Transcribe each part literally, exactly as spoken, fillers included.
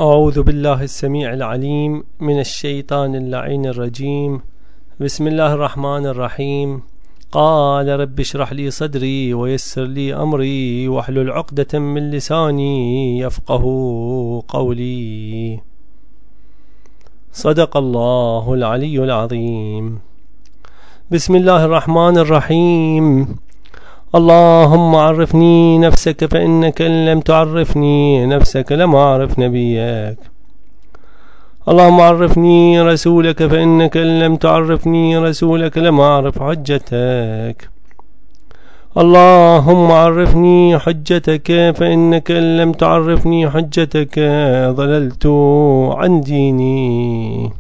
أعوذ بالله السميع العليم من الشيطان اللعين الرجيم. بسم الله الرحمن الرحيم. قال رب اشرح لي صدري ويسر لي أمري واحلل عقدة من لساني يفقه قولي. صدق الله العلي العظيم. بسم الله الرحمن الرحيم. اللهم عرفني نفسك فإنك إن لم تعرفني نفسك لم أعرف نبيك. اللهم عرفني رسولك فإنك إن لم تعرفني رسولك لم أعرف حجتك. اللهم عرفني حجتك فإنك إن لم تعرفني حجتك ضللت عن ديني.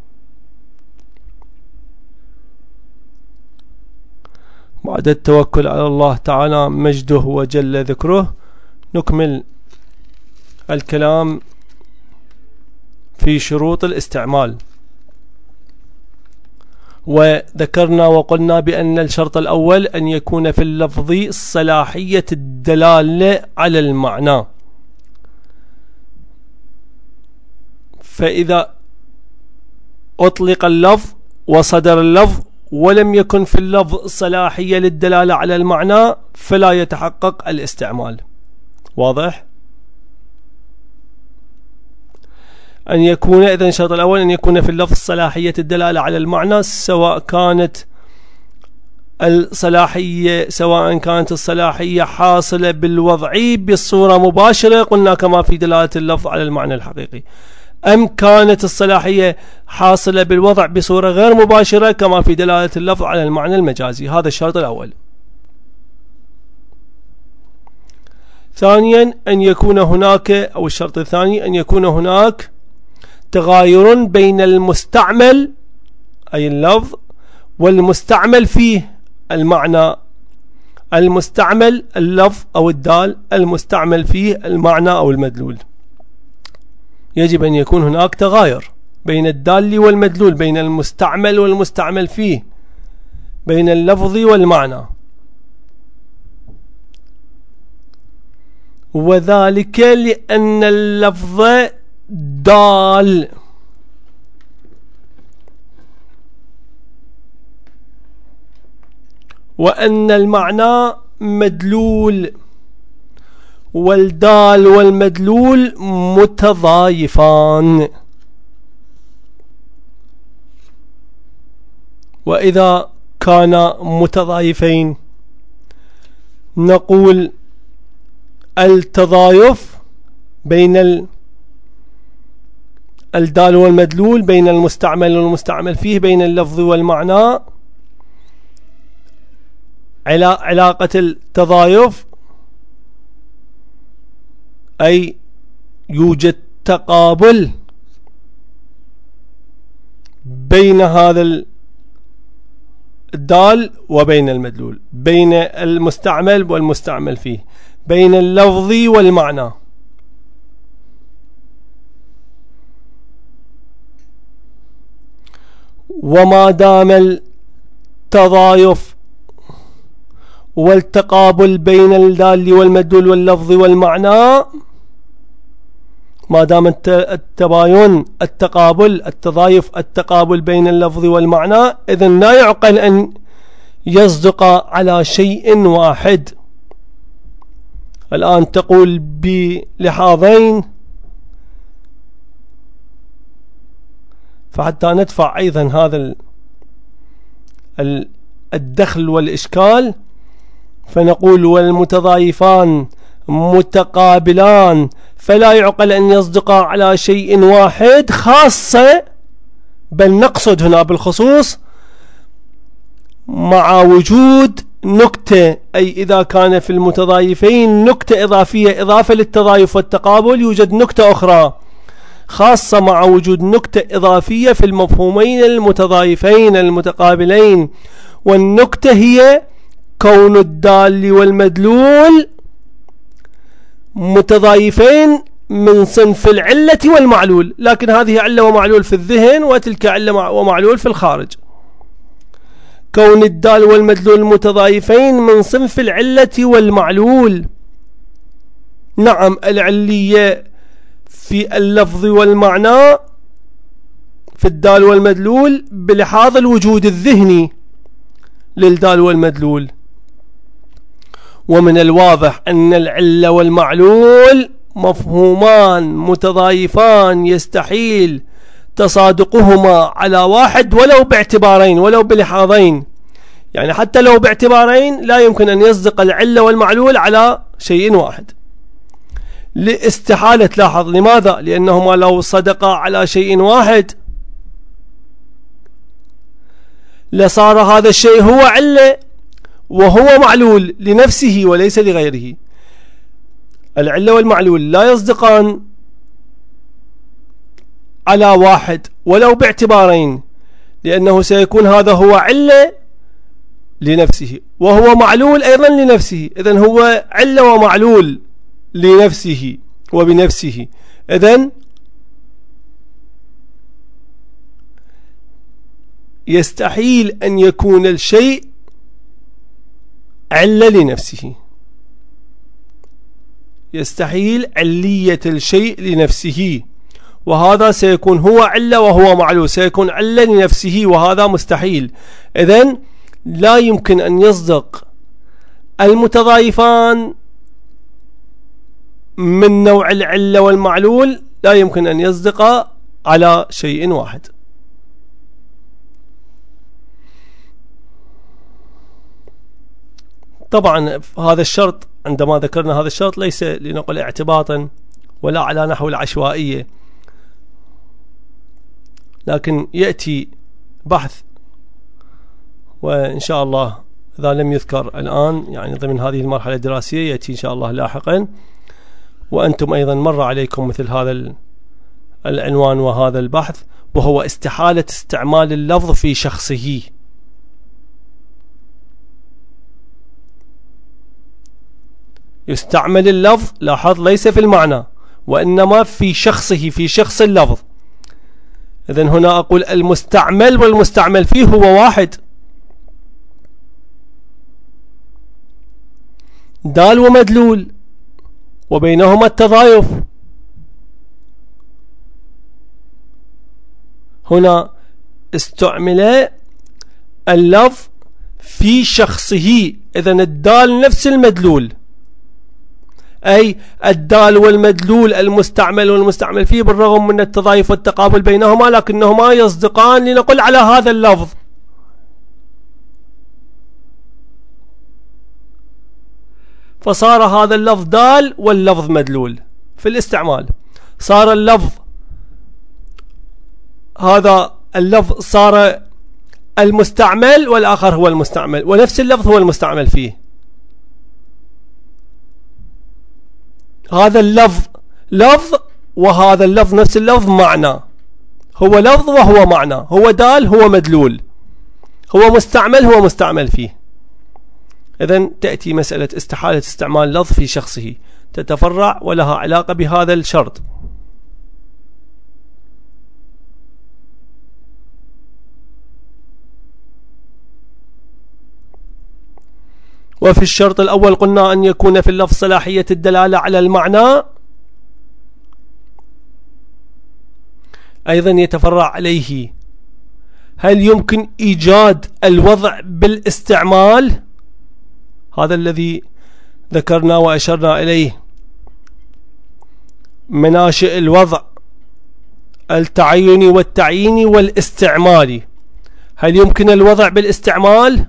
بعد التوكل على الله تعالى مجده وجل ذكره نكمل الكلام في شروط الاستعمال. وذكرنا وقلنا بأن الشرط الأول أن يكون في اللفظ صلاحية الدلالة على المعنى، فإذا أطلق اللفظ وصدر اللفظ ولم يكن في اللفظ صلاحية للدلالة على المعنى فلا يتحقق الاستعمال. واضح؟ أن يكون إذن الشرط الأول أن يكون في اللفظ صلاحية الدلالة على المعنى، سواء كانت الصلاحية سواء كانت الصلاحية حاصلة بالوضع بصورة مباشرة قلنا كما في دلالة اللفظ على المعنى الحقيقي، أم كانت الصلاحية حاصلة بالوضع بصورة غير مباشرة كما في دلالة اللفظ على المعنى المجازي. هذا الشرط الأول. ثانيا أن يكون هناك أو الشرط الثاني أن يكون هناك تغاير بين المستعمل أي اللفظ والمستعمل فيه المعنى. المستعمل اللفظ أو الدال، المستعمل فيه المعنى أو المدلول. يجب أن يكون هناك تغاير بين الدال والمدلول، بين المستعمل والمستعمل فيه، بين اللفظ والمعنى، وذلك لأن اللفظ دال وأن المعنى مدلول، والدال والمدلول متضايفان. وإذا كان متضايفين نقول التضايف بين الدال والمدلول، بين المستعمل والمستعمل فيه، بين اللفظ والمعنى، علاقة التضايف أي يوجد تقابل بين هذا الدال وبين المدلول، بين المستعمل والمستعمل فيه، بين اللفظ والمعنى. وما دام التضايف والتقابل بين الدال والمدلول واللفظ والمعنى، ما دام التباين التقابل التضايف التقابل بين اللفظ والمعنى، إذن لا يعقل أن يصدق على شيء واحد. الآن تقول بلحاظين، فحتى ندفع أيضا هذا الدخل والإشكال فنقول والمتضايفان متقابلان، فلا يعقل أن يصدقا على شيء واحد خاصة، بل نقصد هنا بالخصوص مع وجود نكتة، أي إذا كان في المتضايفين نكتة إضافية إضافة للتضايف والتقابل يوجد نكتة أخرى خاصة مع وجود نكتة إضافية في المفهومين المتضايفين المتقابلين، والنكتة هي كون الدال والمدلول متضايفين من صنف العلة والمعلول، لكن هذه علة ومعلول في الذهن وتلك علة ومعلول في الخارج. كون الدال والمدلول متضايفين من صنف العلة والمعلول. نعم العلية في اللفظ والمعنى في الدال والمدلول بلحاظ الوجود الذهني للدال والمدلول. ومن الواضح أن العلة والمعلول مفهومان متضايفان يستحيل تصادقهما على واحد ولو باعتبارين ولو بلحاظين، يعني حتى لو باعتبارين لا يمكن أن يصدق العلة والمعلول على شيء واحد لاستحالة. لاحظ لماذا؟ لأنهما لو صدقا على شيء واحد لصار هذا الشيء هو علة وهو معلول لنفسه وليس لغيره. العلة والمعلول لا يصدقان على واحد ولو باعتبارين، لأنه سيكون هذا هو علة لنفسه وهو معلول أيضا لنفسه. إذن هو علة ومعلول لنفسه وبنفسه. إذن يستحيل أن يكون الشيء علة لنفسه، يستحيل علية الشيء لنفسه، وهذا سيكون هو علة وهو معلول، سيكون علة لنفسه وهذا مستحيل. إذن لا يمكن أن يصدق المتضايفان من نوع العلة والمعلول، لا يمكن أن يصدق على شيء واحد. طبعا هذا الشرط عندما ذكرنا هذا الشرط ليس لنقل اعتباطا ولا على نحو العشوائية، لكن يأتي بحث وإن شاء الله إذا لم يذكر الآن يعني ضمن هذه المرحلة الدراسية يأتي إن شاء الله لاحقا. وأنتم أيضا مر عليكم مثل هذا العنوان وهذا البحث، وهو استحالة استعمال اللفظ في شخصه. يستعمل اللفظ، لاحظ، ليس في المعنى وإنما في شخصه، في شخص اللفظ. إذن هنا أقول المستعمل والمستعمل فيه هو واحد، دال ومدلول وبينهما التضايف. هنا استعمل اللفظ في شخصه، إذن الدال نفس المدلول، أي الدال والمدلول المستعمل والمستعمل فيه بالرغم من التضايف والتقابل بينهما لكنهما يصدقان لنقل على هذا اللفظ. فصار هذا اللفظ دال واللفظ مدلول في الاستعمال. صار اللفظ هذا اللفظ صار المستعمل والآخر هو المستعمل، ونفس اللفظ هو المستعمل فيه. هذا اللفظ لفظ وهذا اللفظ نفس اللفظ معنى، هو لفظ وهو معنى، هو دال هو مدلول، هو مستعمل هو مستعمل فيه. إذن تأتي مسألة استحالة استعمال لفظ في شخصه تتفرع ولها علاقة بهذا الشرط. وفي الشرط الأول قلنا أن يكون في اللفظ صلاحية الدلالة على المعنى، أيضا يتفرع عليه هل يمكن إيجاد الوضع بالاستعمال؟ هذا الذي ذكرنا وأشرنا إليه، مناشئ الوضع التعيني والتعييني والاستعمالي. هل يمكن الوضع بالاستعمال؟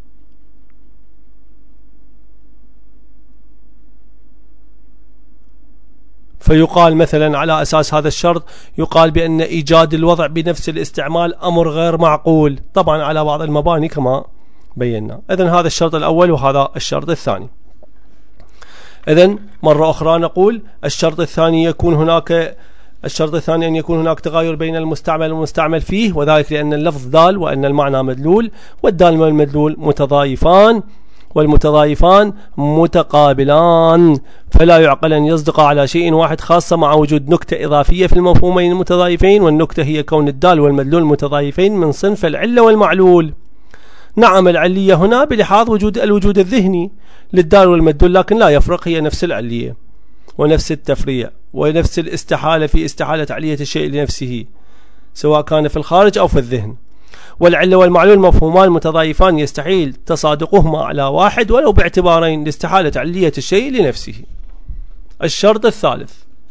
فيقال مثلا على أساس هذا الشرط يقال بأن إيجاد الوضع بنفس الاستعمال أمر غير معقول، طبعا على بعض المباني كما بينا. إذن هذا الشرط الأول وهذا الشرط الثاني. إذن مرة أخرى نقول الشرط الثاني يكون هناك الشرط الثاني أن يكون هناك تغاير بين المستعمل والمستعمل فيه، وذلك لأن اللفظ دال وأن المعنى مدلول، والدال والمدلول متضايفان والمتضايفان متقابلان، فلا يعقل أن يصدق على شيء واحد، خاصة مع وجود نكتة إضافية في المفهومين المتضايفين، والنكتة هي كون الدال والمدلول متضايفين من صنف العلة والمعلول. نعم العلية هنا بلحاظ وجود الوجود الذهني للدال والمدلول، لكن لا يفرق، هي نفس العلية ونفس التفريع ونفس الاستحالة في استحالة علية الشيء لنفسه سواء كان في الخارج أو في الذهن. والعلة والمعلول مفهومان متضايفان يستحيل تصادقهما على واحد ولو باعتبارين لاستحالة علية الشيء لنفسه. الشرط الثالث: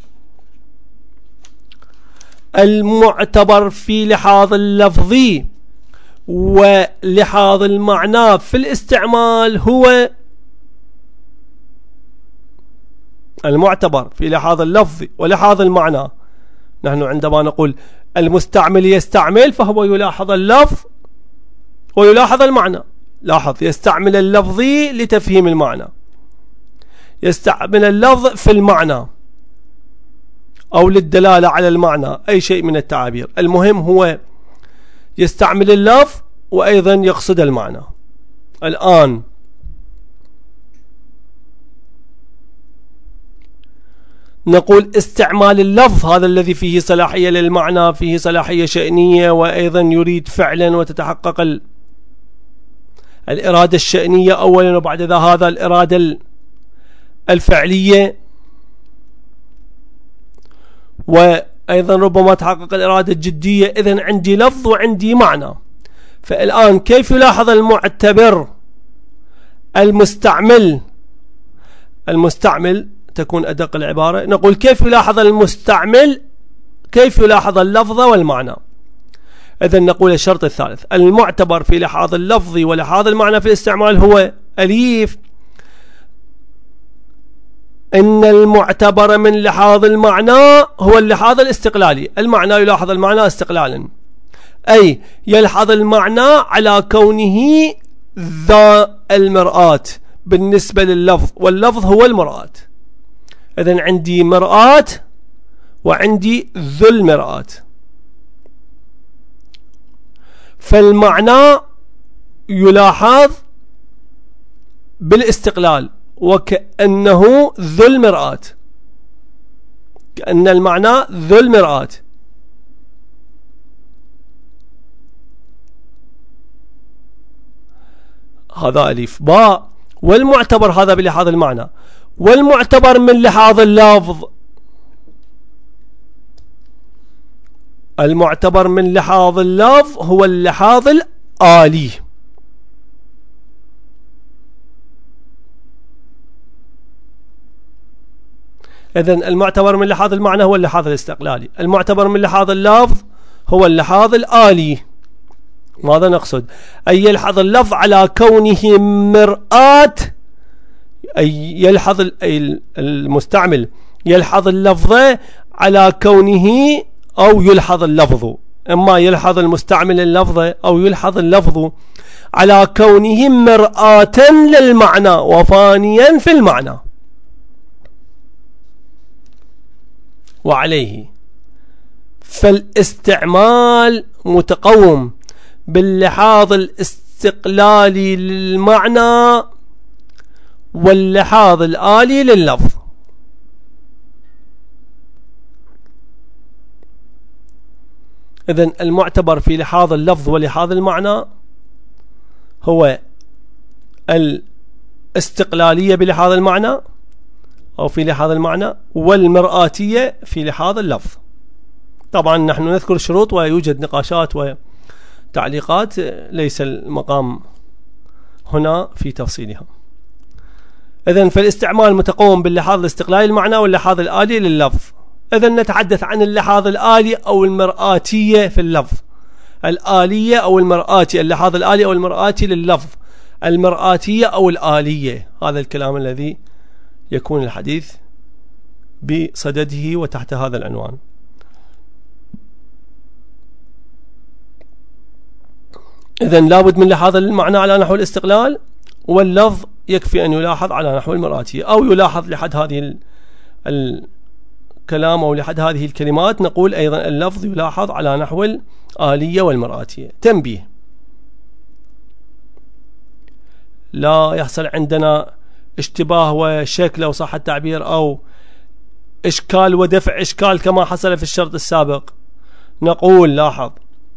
المعتبر في لحاظ اللفظ ولحاظ المعنى في الاستعمال هو المعتبر في لحاظ اللفظ ولحاظ المعنى. نحن عندما نقول المستعمل يستعمل فهو يلاحظ اللفظ ويلاحظ المعنى. لاحظ، يستعمل اللفظ لتفهيم المعنى، يستعمل اللفظ في المعنى أو للدلالة على المعنى، أي شيء من التعابير. المهم هو يستعمل اللفظ وأيضا يقصد المعنى. الآن نقول استعمال اللفظ هذا الذي فيه صلاحية للمعنى، فيه صلاحية شأنية، وأيضا يريد فعلا وتتحقق الإرادة الشأنية أولا وبعد ذا هذا الإرادة الفعلية، وأيضا ربما تحقق الإرادة الجدية. إذن عندي لفظ وعندي معنى. فالآن كيف يلاحظ المعتبر المستعمل المستعمل تكون أدق العبارة، نقول كيف يلاحظ المستعمل كيف يلاحظ اللفظ والمعنى. إذن نقول الشرط الثالث: المعتبر في لحاظ اللفظ ولحاظ المعنى في الاستعمال هو أليف إن المعتبر من لحاظ المعنى هو اللحاظ الاستقلالي. المعنى يلاحظ المعنى استقلالا، أي يلحظ المعنى على كونه ذا المرآة بالنسبة لللفظ، واللفظ هو المرآة. إذن عندي مرآة وعندي ذو المرآة. فالمعنى يلاحظ بالاستقلال وكأنه ذو المرآة، كأن المعنى ذو المرآة. هذا ألف باء. والمعتبر هذا بلحاظ المعنى، والمعتبر من لحاظ اللفظ. المعتبر من لحاظ اللفظ هو اللحاظ الآلي. إذن المعتبر من لحاظ المعنى هو اللحاظ الاستقلالي، المعتبر من لحاظ اللفظ هو اللحاظ الآلي. ماذا نقصد؟ أي يلحظ اللفظ على كونه مرآة، أي يلحظ المستعمل يلحظ اللفظ على كونه، أو يلحظ اللفظ، إما يلحظ المستعمل اللفظ أو يلحظ اللفظ على كونه مرآة للمعنى وفانيا في المعنى. وعليه فالاستعمال متقوم باللحاظ الاستقلالي للمعنى واللحاظ الآلي لللفظ. إذن المعتبر في لحاظ اللفظ ولحاظ المعنى هو الاستقلالية بلحاظ المعنى أو في لحاظ المعنى، والمرآتية في لحاظ اللفظ. طبعا نحن نذكر الشروط ويوجد نقاشات وتعليقات، ليس المقام هنا في تفصيلها. إذن فالاستعمال متقوم باللحاظ الاستقلالي للمعنى واللحاظ الآلي لللفظ. إذن نتحدث عن اللحاظ الآلي أو المرآتية في اللفظ. الآلية أو المرآتية، اللحاظ الآلي أو المرآتي لللفظ، المرآتية أو الآلية، هذا الكلام الذي يكون الحديث بصدده وتحت هذا العنوان. إذن لابد من لحاظ المعنى على نحو الاستقلال، واللفظ يكفي أن يلاحظ على نحو المرآتية، أو يلاحظ لحد هذه الكلام أو لحد هذه الكلمات نقول أيضا اللفظ يلاحظ على نحو الآلية والمرآتية. تنبيه: لا يحصل عندنا اشتباه وشك لو صح التعبير، أو إشكال ودفع إشكال كما حصل في الشرط السابق. نقول لاحظ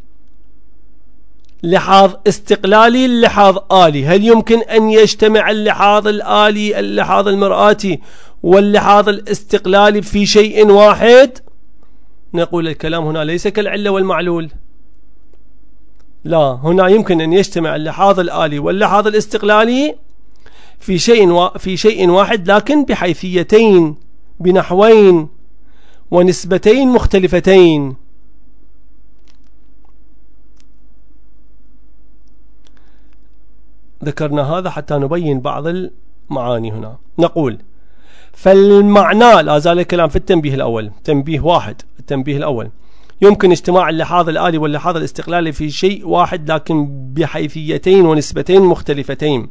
لحاظ استقلالي اللحاظ آلي، هل يمكن أن يجتمع اللحاظ الآلي اللحاظ المرآتي واللحاظ الاستقلالي في شيء واحد، نقول الكلام هنا ليس كالعلة والمعلول. لا، هنا يمكن أن يجتمع اللحاظ الآلي واللحاظ الاستقلالي في شيء و... في شيء واحد، لكن بحيثيتين، بنحوين ونسبتين مختلفتين. ذكرنا هذا حتى نبين بعض المعاني. هنا نقول فالمعنى، لا زال الكلام في التنبيه الأول، تنبيه واحد، التنبيه الأول، يمكن اجتماع اللحاظ الآلي واللحاظ الاستقلالي في شيء واحد لكن بحيثيتين ونسبتين مختلفتين.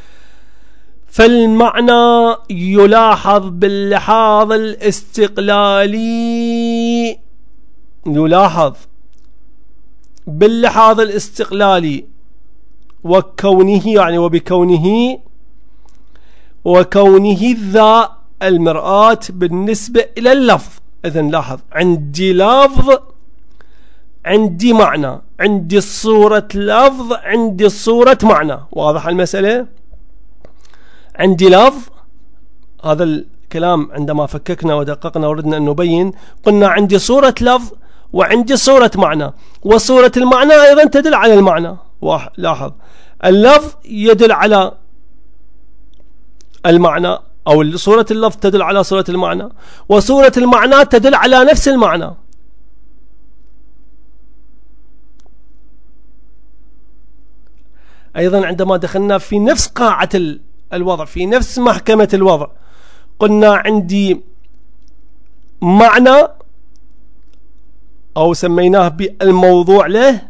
فالمعنى يلاحظ باللحاظ الاستقلالي، يلاحظ باللحاظ الاستقلالي وكونه، يعني وبكونه، وكونه ذا المرآة بالنسبة إلى اللفظ. إذن لاحظ، عندي لفظ، عندي معنى، عندي صورة لفظ، عندي صورة معنى. واضح المسألة؟ عندي لفظ، هذا الكلام عندما فككنا ودققنا وردنا أن نبين، قلنا عندي صورة لفظ وعندي صورة معنى، وصورة المعنى أيضا تدل على المعنى. لاحظ، اللفظ يدل على المعنى، أو صورة اللفظ تدل على صورة المعنى، وصورة المعنى تدل على نفس المعنى. أيضا عندما دخلنا في نفس قاعة الوضع، في نفس محكمة الوضع، قلنا عندي معنى أو سميناه بالموضوع له،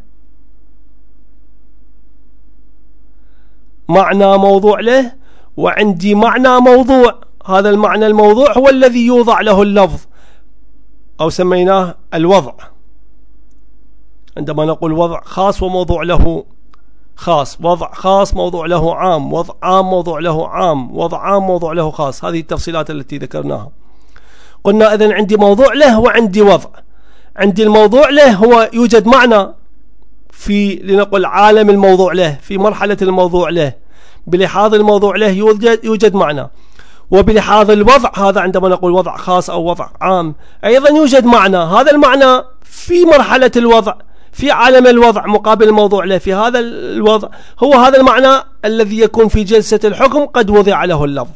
معنى موضوع له، وعندي معنى موضوع. هذا المعنى الموضوع هو الذي يوضع له اللفظ أو سميناه الوضع. عندما نقول وضع خاص وموضوع له خاص، وضع خاص موضوع له عام، وضع عام موضوع له عام، وضع عام موضوع له خاص. هذه التفصيلات التي ذكرناها. قلنا إذن عندي موضوع له وعندي وضع. عندي الموضوع له هو يوجد معنى في، لنقل عالم الموضوع له، في مرحلة الموضوع له، بلحاظ الموضوع له يوجد, يوجد معنى. وبلحاظ الوضع، هذا عندما نقول وضع خاص أو وضع عام، أيضا يوجد معنى. هذا المعنى في مرحلة الوضع، في عالم الوضع مقابل الموضوع له، في هذا الوضع هو هذا المعنى الذي يكون في جلسة الحكم قد وضع له اللفظ.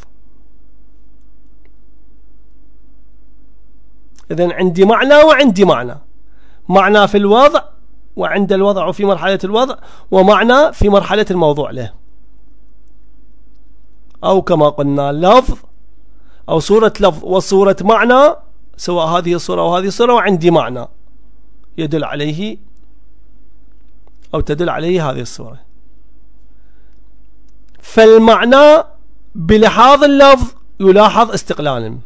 إذن عندي معنى وعندي معنى، معنى في الوضع وعند الوضع وفي مرحلة الوضع، ومعنى في مرحلة الموضوع له، أو كما قلنا لفظ أو صورة لفظ وصورة معنى، سواء هذه الصورة وهذه الصورة، وعندي معنى يدل عليه أو تدل عليه هذه الصورة. فالمعنى بلحاظ اللفظ يلاحظ استقلالا،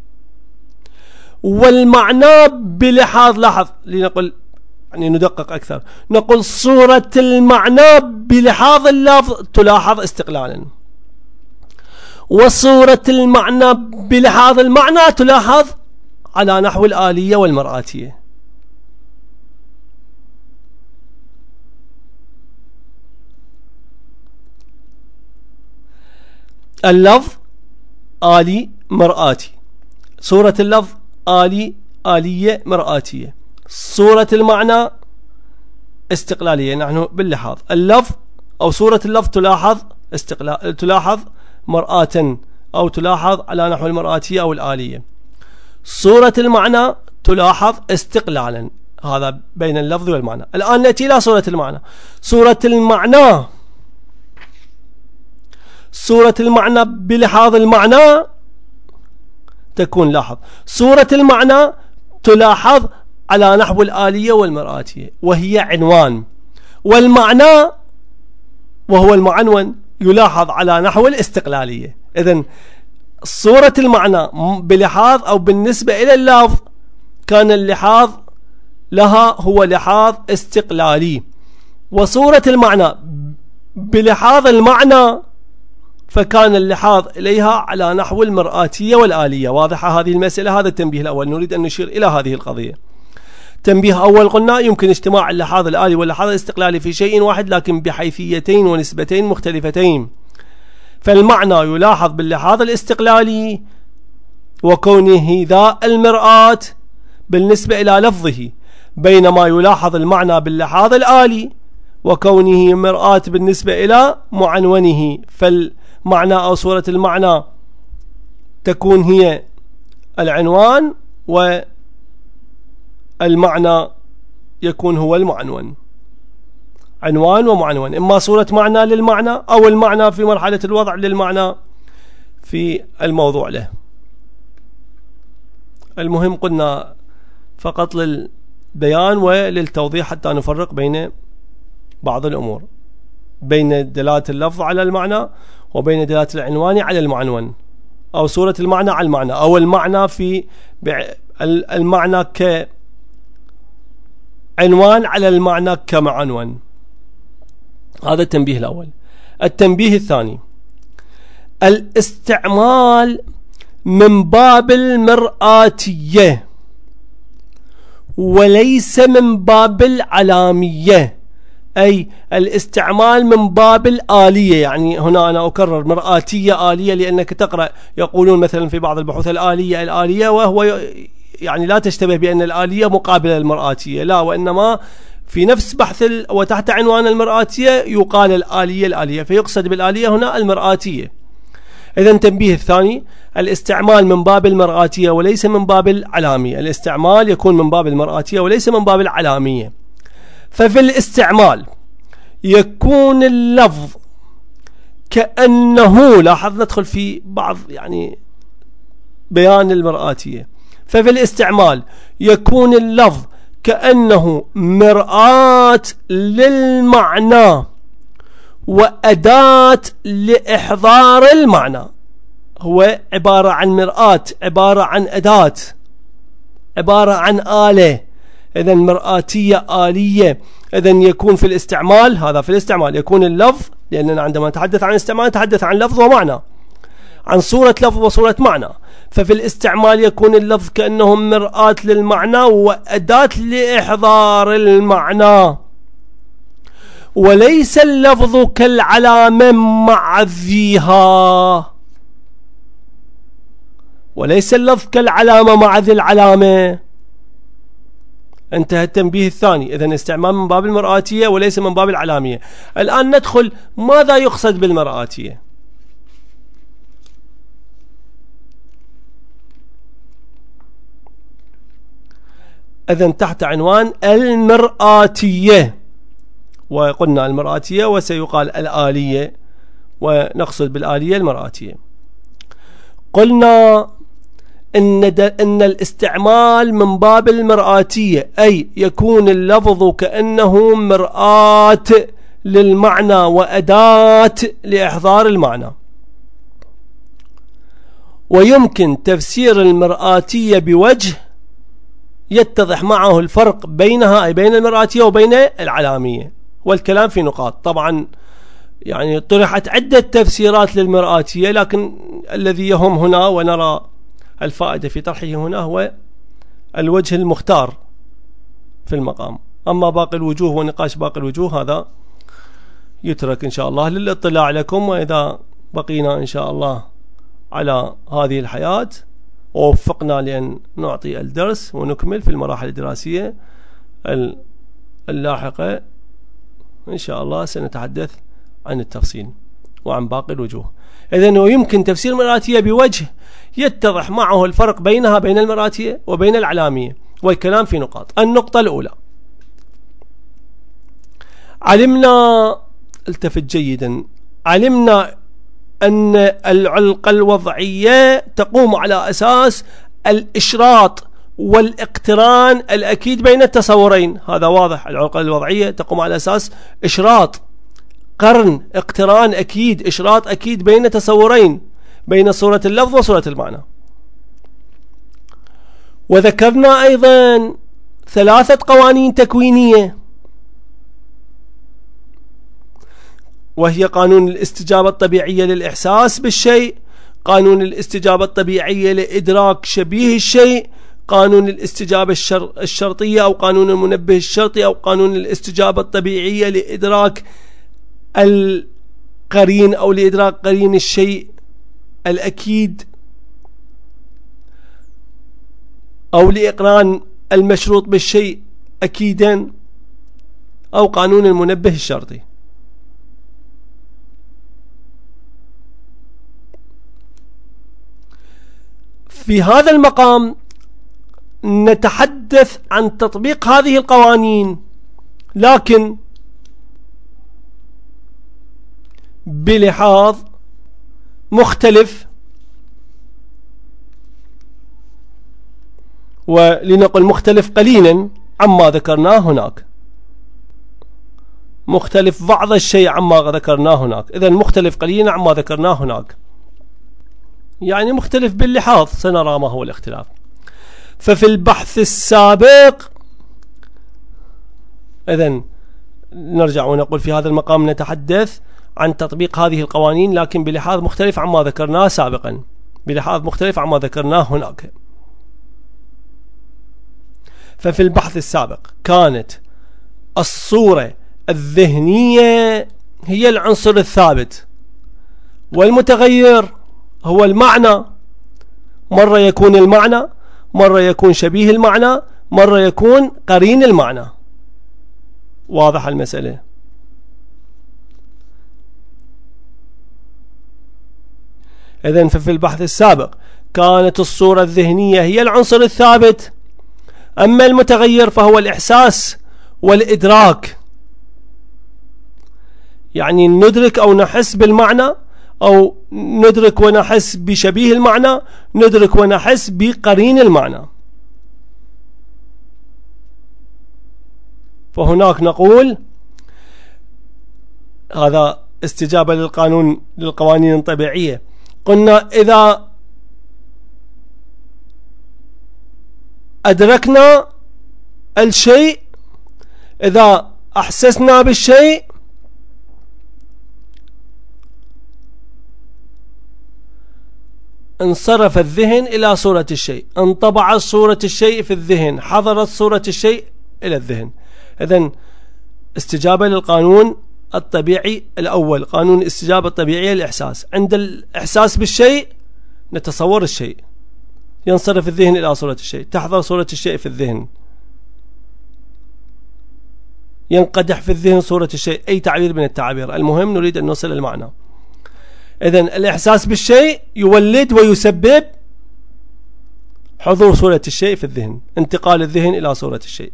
والمعنى بلحاظ، لاحظ لنقل يعني ندقق أكثر، نقول صورة المعنى بلحاظ اللفظ تلاحظ استقلالا، وصورة المعنى بلحاظ المعنى تلاحظ على نحو الآلية والمرآتية. اللفظ آلي مرآتي، صورة اللفظ آلي آلية مرآتية، صورة المعنى استقلالية. نحن باللحاظ اللفظ أو صورة اللفظ تلاحظ استقلال، تلاحظ مرآة أو تلاحظ على نحو المرآتية أو الآلية. صورة المعنى تلاحظ استقلالا، هذا بين اللفظ والمعنى. الآن نأتي إلى صورة المعنى. صورة المعنى، صورة المعنى بلحاظ المعنى تكون، لاحظ، صورة المعنى تلاحظ على نحو الآلية والمرآتية، وهي عنوان، والمعنى وهو المعنون يلاحظ على نحو الاستقلالية. إذن صورة المعنى بلحاظ أو بالنسبة إلى اللفظ كان اللحاظ لها هو لحاظ استقلالي، وصورة المعنى بلحاظ المعنى فكان اللحاظ إليها على نحو المرآتية والآلية. واضحة هذه المسألة؟ هذا التنبيه الأول، نريد أن نشير إلى هذه القضية. تنبيه أول، قلنا يمكن اجتماع اللحاظ الآلي واللحاظ الاستقلالي في شيء واحد لكن بحيثيتين ونسبتين مختلفتين. فالمعنى يلاحظ باللحاظ الاستقلالي، وكونه ذا المرآة بالنسبة إلى لفظه، بينما يلاحظ المعنى باللحاظ الآلي، وكونه مرآة بالنسبة إلى معنونه، فالمعنى أو صورة المعنى تكون هي العنوان والمعنى يكون هو المعنون. عنوان ومعنون، إما صورة معنى للمعنى أو المعنى في مرحلة الوضع للمعنى في الموضوع له. المهم قلنا فقط للبيان وللتوضيح حتى نفرق بين بعض الأمور، بين دلالة اللفظ على المعنى وبين دلالة العنوان على المعنون، أو صورة المعنى على المعنى، أو المعنى في المعنى كعنوان على المعنى كمعنون. هذا التنبيه الأول. التنبيه الثاني: الاستعمال من باب المرآتية وليس من باب العلامية، أي الاستعمال من باب الآلية. يعني هنا أنا أكرر مرآتية آلية، لأنك تقرأ يقولون مثلا في بعض البحوث الآلية الآلية، وهو يعني لا تشتبه بأن الآلية مقابلة للمرآتية، لا، وإنما في نفس بحث وتحت عنوان المرآتية يقال الآلية الآلية، فيقصد بالآلية هنا المرآتية. إذن تنبيه الثاني: الاستعمال من باب المرآتية وليس من باب العلامية. الاستعمال يكون من باب المرآتية وليس من باب العلامية. ففي الاستعمال يكون اللفظ كأنه، لاحظ ندخل في بعض يعني بيان المرآتية. ففي الاستعمال يكون اللفظ كأنه مرآة للمعنى وأداة لإحضار المعنى. هو عبارة عن مرآة، عبارة عن أداة، عبارة عن آلة. إذن مرآتية آلية. إذن يكون في الاستعمال، هذا في الاستعمال يكون اللفظ، لأننا عندما نتحدث عن الاستعمال نتحدث عن لفظ ومعنى، عن صورة لفظ وصورة معنى. ففي الاستعمال يكون اللفظ كأنه مرآة للمعنى وأداة لإحضار المعنى، وليس اللفظ كالعلامة مع ذيها. وليس اللفظ كالعلامة مع ذي العلامة. انتهى التنبيه الثاني. إذن استعمال من باب المرآتية وليس من باب العلامية. الآن ندخل ماذا يقصد بالمرآتية. إذن تحت عنوان المرآتية، وقلنا المرآتية وسيقال الآلية، ونقصد بالآلية المرآتية. قلنا إن, إن الاستعمال من باب المرآتية أي يكون اللفظ كأنه مرآة للمعنى وأداة لإحضار المعنى. ويمكن تفسير المرآتية بوجه يتضح معه الفرق بينها، أي بين المرآتية وبين العلامية، والكلام في نقاط. طبعا يعني طرحت عدة تفسيرات للمرآتية، لكن الذي يهم هنا ونرى الفائدة في طرحه هنا هو الوجه المختار في المقام. أما باقي الوجوه ونقاش باقي الوجوه هذا يترك إن شاء الله للاطلاع لكم. وإذا بقينا إن شاء الله على هذه الحياة ووفقنا لأن نعطي الدرس ونكمل في المراحل الدراسية اللاحقة إن شاء الله سنتحدث عن التفصيل وعن باقي الوجوه. إذن يمكن تفسير المرآتية بوجه يتضح معه الفرق بينها بين المرآتية وبين العلامية، والكلام في نقاط. النقطة الأولى: علمنا، التفت جيدا، علمنا أن العلقة الوضعية تقوم على أساس الإشراط والاقتران الأكيد بين التصورين. هذا واضح، العلقة الوضعية تقوم على أساس إشراط، قرن، اقتران أكيد، إشراط أكيد بين تصورين، بين صورة اللفظ وصورة المعنى. وذكرنا أيضا ثلاثة قوانين تكوينية، وهي قانون الاستجابة الطبيعية للإحساس بالشيء، قانون الاستجابة الطبيعية لإدراك شبيه الشيء، قانون الاستجابة الشر... الشرطية أو قانون المنبه الشرطي، أو قانون الاستجابة الطبيعية لإدراك القرين أو لإدراك قرين الشيء الأكيد. أو لإقران المشروط بالشيء أكيدا، أو قانون المنبه الشرطي. في هذا المقام نتحدث عن تطبيق هذه القوانين، لكن بلحاظ مختلف، ولنقل مختلف قليلا عما ذكرناه هناك، مختلف بعض الشيء عما ذكرناه هناك. إذن مختلف قليلا عما ذكرناه هناك، يعني مختلف باللحاظ، سنرى ما هو الاختلاف. ففي البحث السابق، إذن نرجع ونقول في هذا المقام نتحدث عن تطبيق هذه القوانين، لكن بلحاظ مختلف عما ذكرناه سابقا، بلحاظ مختلف عما ذكرناه هناك. ففي البحث السابق كانت الصورة الذهنية هي العنصر الثابت، والمتغير هو المعنى. مرة يكون المعنى، مرة يكون شبيه المعنى، مرة يكون قرين المعنى. واضح المسألة؟ إذن ففي البحث السابق كانت الصورة الذهنية هي العنصر الثابت، أما المتغير فهو الإحساس والإدراك. يعني ندرك أو نحس بالمعنى، أو ندرك ونحس بشبيه المعنى، ندرك ونحس بقرين المعنى. فهناك نقول هذا استجابة للقانون للقوانين الطبيعية. قلنا إذا أدركنا الشيء، إذا أحسسنا بالشيء، انصرف الذهن إلى صورة الشيء، انطبعت صورة الشيء في الذهن، حضرت صورة الشيء إلى الذهن. إذن استجابة للقانون الطبيعي الأول، قانون الاستجابة الطبيعية للإحساس. عند الإحساس بالشيء نتصور الشيء، ينصرف الذهن إلى صورة الشيء، تحضر صورة الشيء في الذهن، ينقدح في الذهن صورة الشيء، أي تعبير من التعابير، المهم نريد أن نوصل المعنى. إذن الإحساس بالشيء يولد ويسبب حضور صورة الشيء في الذهن، انتقال الذهن إلى صورة الشيء.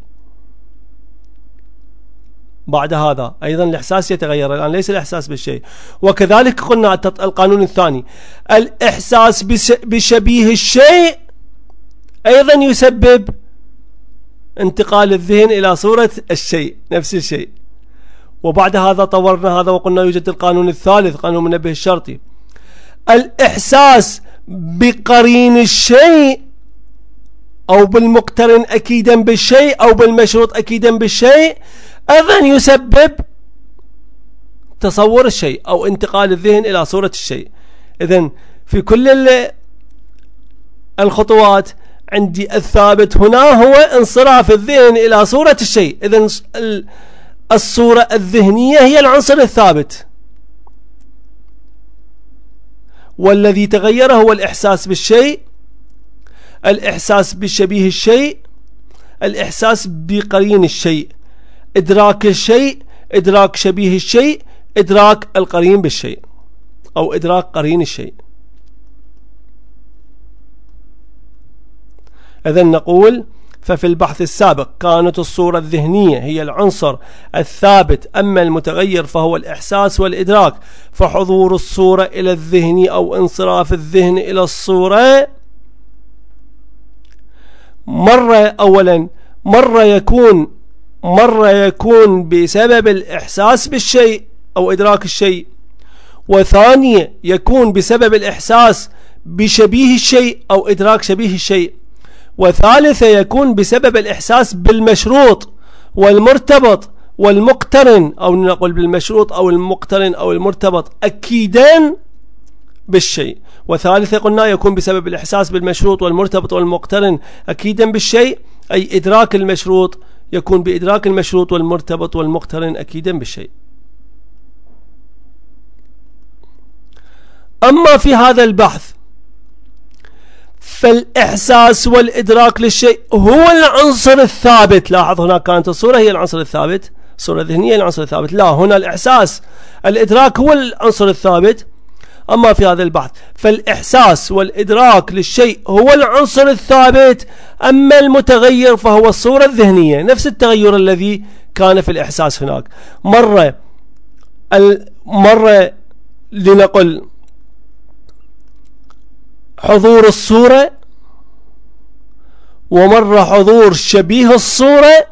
بعد هذا أيضا الإحساس يتغير، الآن ليس الإحساس بالشيء. وكذلك قلنا القانون الثاني، الإحساس بشبيه الشيء أيضا يسبب انتقال الذهن إلى صورة الشيء، نفس الشيء. وبعد هذا طورنا هذا وقلنا يوجد القانون الثالث، قانون المنبه الشرطي. الإحساس بقرين الشيء أو بالمقترن أكيدا بالشيء أو بالمشروط أكيدا بالشيء أيضا يسبب تصور الشيء أو انتقال الذهن إلى صورة الشيء. إذن في كل الخطوات عندي الثابت هنا هو انصراف الذهن إلى صورة الشيء. إذن الصورة الذهنية هي العنصر الثابت، والذي تغير هو الإحساس بالشيء، الإحساس بشبيه الشيء، الإحساس بقرين الشيء، إدراك الشيء، إدراك شبيه الشيء، إدراك القرين بالشيء أو إدراك قرين الشيء. إذن نقول ففي البحث السابق كانت الصورة الذهنية هي العنصر الثابت، أما المتغير فهو الإحساس والإدراك. فحضور الصورة إلى الذهن أو انصراف الذهن إلى الصورة مرة أولا مرة يكون مرة يكون بسبب الإحساس بالشيء أو إدراك الشيء، وثانية يكون بسبب الإحساس بشبيه الشيء أو إدراك شبيه الشيء، وثالثة يكون بسبب الإحساس بالمشروط والمرتبط والمقترن، أو نقول بالمشروط أو المقترن أو المرتبط أكيدا بالشيء. وثالثة قلنا يكون بسبب الإحساس بالمشروط والمرتبط والمقترن أكيدا بالشيء، أي إدراك المشروط يكون بإدراك المشروط والمرتبط والمقترن أكيدا بالشيء. أما في هذا البحث فالإحساس والإدراك للشيء هو العنصر الثابت. لاحظ هنا كانت الصورة هي العنصر الثابت، الصورة الذهنية العنصر الثابت، لا هنا الإحساس الإدراك هو العنصر الثابت. أما في هذا البحث فالإحساس والإدراك للشيء هو العنصر الثابت، أما المتغير فهو الصورة الذهنية، نفس التغير الذي كان في الإحساس هناك. مرة مرة لنقل حضور الصورة، ومرة حضور شبيه الصورة،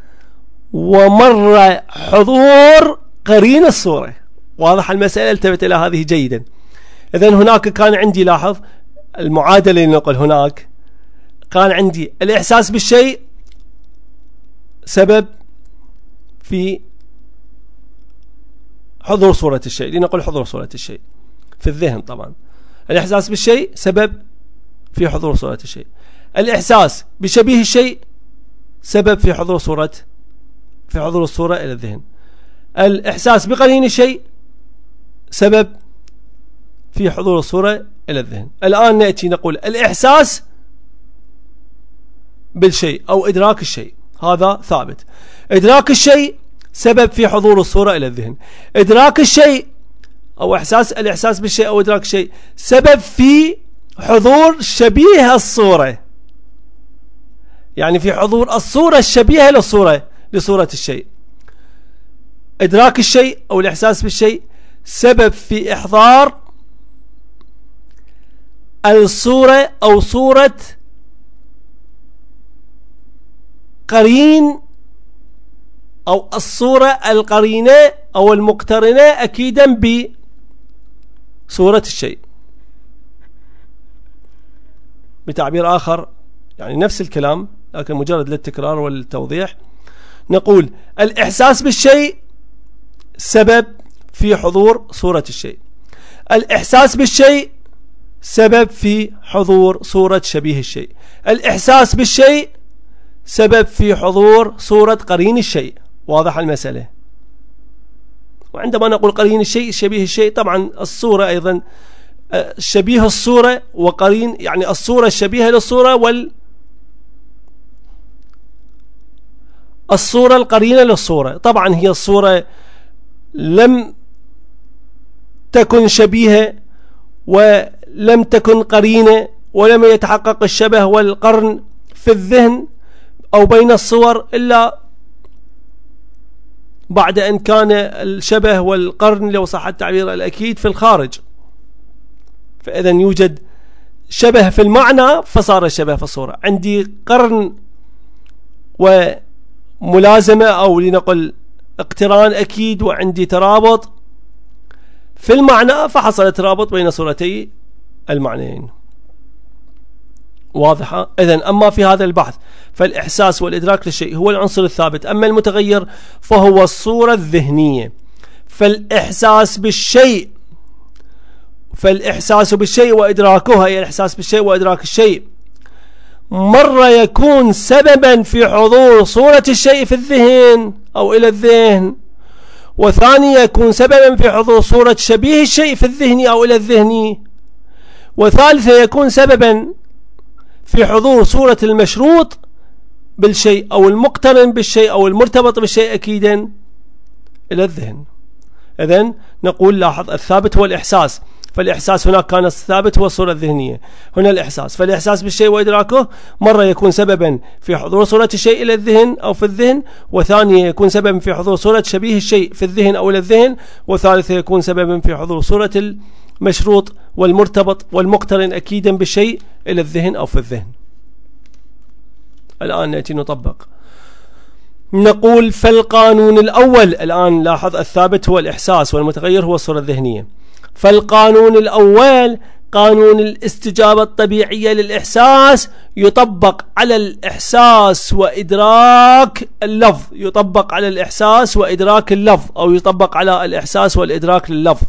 ومرة حضور قرين الصورة. واضح المسألة؟ التفت إلى هذه جيدا. إذن هناك كان عندي، لاحظ المعادلة اللي نقول هناك، كان عندي الإحساس بالشيء سبب في حضور صورة الشيء، لنقل حضور صورة الشيء في الذهن. طبعا الإحساس بالشيء سبب في حضور صورة الشيء، الإحساس بشبيه الشيء سبب في حضور صورة في حضور الصورة إلى الذهن، الإحساس بقرين الشيء سبب في حضور الصورة إلى الذهن. الآن نأتي نقول الإحساس بالشيء أو إدراك الشيء، هذا ثابت. إدراك الشيء سبب في حضور الصورة إلى الذهن. إدراك الشيء أو إحساس الإحساس بالشيء أو إدراك الشيء سبب في حضور شبيه الصورة، يعني في حضور الصورة الشبيهة للصورة لصورة الشيء. إدراك الشيء أو الإحساس بالشيء سبب في إحضار الصورة أو صورة قرين أو الصورة القرينة أو المقترنة أكيدا بصورة الشيء. بتعبير آخر يعني نفس الكلام لكن مجرد للتكرار والتوضيح، نقول الإحساس بالشيء سبب في حضور صورة الشيء، الإحساس بالشيء سبب في حضور صورة شبيه الشيء، الإحساس بالشيء سبب في حضور صورة قرين الشيء. واضح المسألة؟ وعندما نقول قرين الشيء شبيه الشيء، طبعا الصورة أيضا شبيه الصورة وقرين، يعني الصورة الشبيهة للصورة وال الصورة القرينة للصورة. طبعا هي الصورة لم تكن شبيهة ولم تكن قرينة ولم يتحقق الشبه والقرن في الذهن أو بين الصور إلا بعد أن كان الشبه والقرن لو صح التعبير الأكيد في الخارج. فإذا يوجد شبه في المعنى فصار الشبه في الصورة. عندي قرن وملازمة أو لنقل اقتران أكيد، وعندي ترابط في المعنى فحصل ترابط بين صورتي المعنيين. واضحة؟ إذن أما في هذا البحث فالإحساس والإدراك للشيء هو العنصر الثابت، أما المتغير فهو الصورة الذهنية. فالإحساس بالشيء فالإحساس بالشيء وإدراكه، هي الإحساس بالشيء وإدراك الشيء، مرة يكون سببا في حضور صورة الشيء في الذهن أو إلى الذهن، وثانية يكون سببا في حضور صورة شبيه الشيء في الذهن أو إلى الذهن، وثالثة يكون سببا في حضور صورة المشروط بالشيء أو المقترن بالشيء أو المرتبط بالشيء أكيدا إلى الذهن. إذن نقول لاحظ الثابت هو الإحساس، فالإحساس هناك كان الثابت هو الصورة الذهنية، هنا الإحساس. فالإحساس بالشيء وإدراكه مرة يكون سببا في حضور صورة الشيء إلى الذهن أو في الذهن، وثانية يكون سببا في حضور صورة شبيه الشيء في الذهن أو إلى الذهن، وثالثة يكون سببا في حضور صورة المشروط والمرتبط والمقترن أكيدا بالشيء إلى الذهن أو في الذهن. الآن نأتي نطبق، نقول فالقانون الأول. الآن لاحظ الثابت هو الإحساس والمتغير هو الصورة الذهنية. فالقانون الأول قانون الاستجابة الطبيعية للإحساس يطبق على الإحساس وإدراك اللفظ، يطبق على الإحساس وإدراك اللفظ، أو يطبق على الإحساس والإدراك لللفظ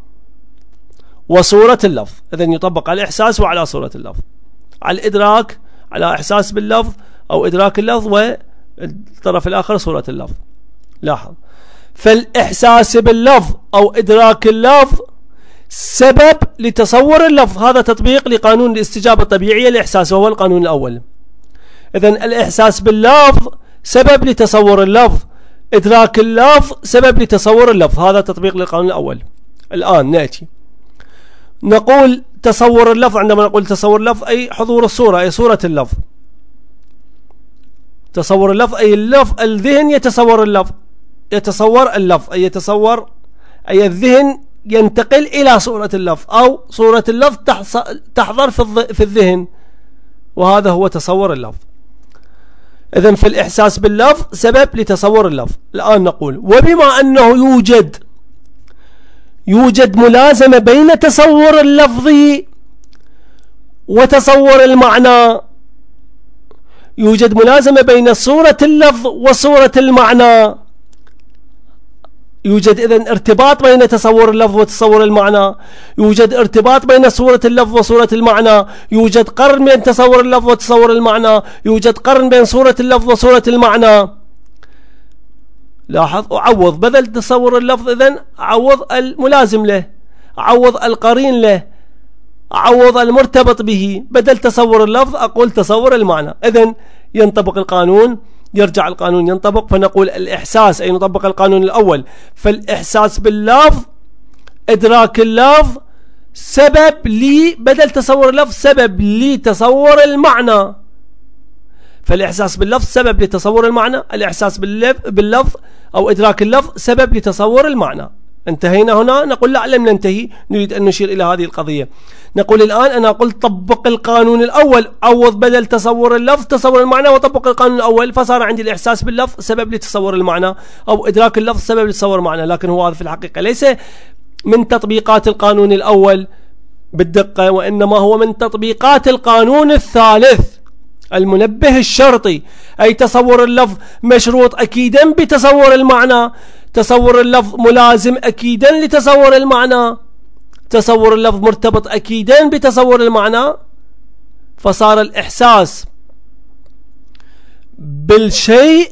وصورة اللفظ. إذن يطبق على الإحساس وعلى صورة اللفظ، على الإدراك على إحساس باللفظ أو إدراك اللفظ، والطرف الآخر صورة اللفظ. لاحظ، فالإحساس باللفظ أو إدراك اللفظ سبب لتصور اللفظ. هذا تطبيق لقانون الاستجابة الطبيعية للإحساس وهو القانون الأول. إذن الإحساس باللفظ سبب لتصور اللفظ، إدراك اللفظ سبب لتصور اللفظ. هذا تطبيق للقانون الأول. الآن نأتي نقول تصور اللفظ. عندما نقول تصور اللفظ أي حضور الصورة، أي صورة اللفظ. تصور اللفظ أي اللفظ، الذهن يتصور اللفظ، يتصور اللفظ أي يتصور، أي الذهن ينتقل إلى صورة اللفظ، أو صورة اللفظ تحضر في الذهن، وهذا هو تصور اللفظ. إذن في الإحساس باللفظ سبب لتصور اللفظ. الآن نقول وبما أنه يوجد يوجد ملازمة بين تصور اللفظ وتصور المعنى، يوجد ملازمة بين صورة اللفظ وصورة المعنى، يوجد إذن ارتباط بين تصور اللفظ وتصور المعنى، يوجد ارتباط بين صورة اللفظ وصورة المعنى، يوجد قرن بين تصور اللفظ وتصور المعنى، يوجد قرن بين صورة اللفظ وصورة المعنى. لاحظ، أعوض بدل تصور اللفظ إذن أعوض الملازم له، أعوض القرين له، أعوض المرتبط به. بدل تصور اللفظ أقول تصور المعنى. إذن ينطبق القانون، يرجع القانون ينطبق، فنقول الإحساس أي نطبق القانون الأول. فالإحساس باللفظ إدراك اللفظ سبب لي، بدل تصور اللفظ سبب لتصور المعنى. فالإحساس باللفظ سبب لتصور المعنى، الإحساس باللفظ أو إدراك اللفظ سبب لتصور المعنى. انتهينا هنا؟ نقول لا، لم ننتهي، نريد أن نشير إلى هذه القضية. نقول الآن أنا قلت طبق القانون الأول، عوض بدل تصور اللفظ تصور المعنى وطبق القانون الأول، فصار عندي الإحساس باللفظ سبب لتصور المعنى، أو إدراك اللفظ سبب لتصور المعنى. لكن هو هذا في الحقيقة ليس من تطبيقات القانون الأول بالدقة، وإنما هو من تطبيقات القانون الثالث المنبه الشرطي. أي تصور اللفظ مشروط أكيدا بتصور المعنى، تصور اللفظ ملازم أكيدا لتصور المعنى، تصور اللفظ مرتبط أكيدا بتصور المعنى. فصار الإحساس بالشيء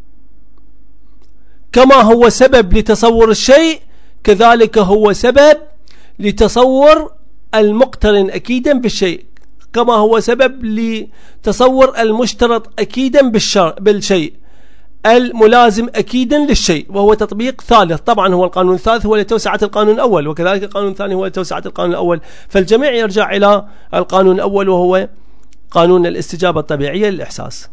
كما هو سبب لتصور الشيء، كذلك هو سبب لتصور المقترن أكيدا بالشيء، كما هو سبب لتصور المشترط أكيدا بالشيء، الملازم أكيدا للشيء. وهو تطبيق ثالث. طبعا هو القانون الثالث هو لتوسعة القانون الأول، وكذلك القانون الثاني هو لتوسعة القانون الأول. فالجميع يرجع إلى القانون الأول وهو قانون الاستجابة الطبيعية للإحساس.